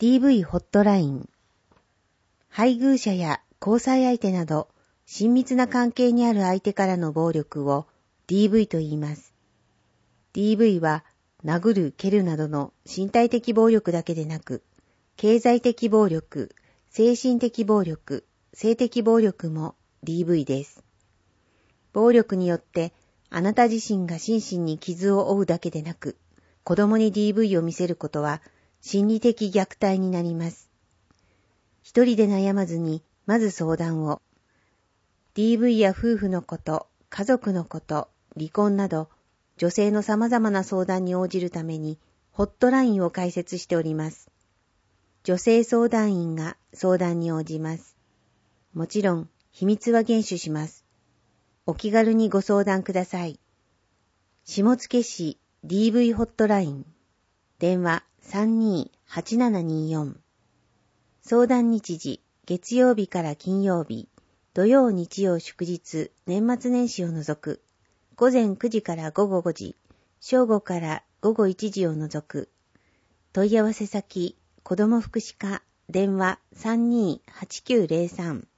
DV ホットライン。配偶者や交際相手など親密な関係にある相手からの暴力を DV と言います。DV は殴る蹴るなどの身体的暴力だけでなく、経済的暴力、精神的暴力、性的暴力も DV です。暴力によってあなた自身が心身に傷を負うだけでなく、子供に DV を見せることは心理的虐待になります。一人で悩まずに、まず相談を。DV や夫婦のこと、家族のこと、離婚など、女性の様々な相談に応じるために、ホットラインを開設しております。女性相談員が相談に応じます。もちろん、秘密は厳守します。お気軽にご相談ください。下野市 DV ホットライン。電話32-8724。相談日時、月曜日から金曜日、土曜日曜祝日、年末年始を除く。午前9時から午後5時、正午から午後1時を除く。問い合わせ先、子ども福祉課、電話32-8903。